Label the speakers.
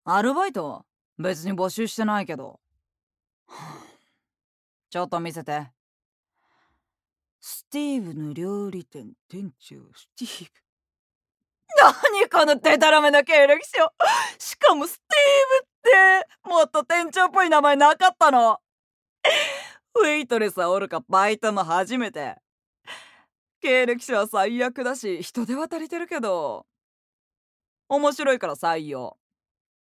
Speaker 1: アルバイト別に募集してないけど。ちょっと見せて。スティーブの料理店店長スティーブ。何このデタラメな経歴書。しかもスティーブってもっと店長っぽい名前なかったの？ウェイトレスはおるかバイトも初めて。経歴書は最悪だし人手は足りてるけど面白いから採用。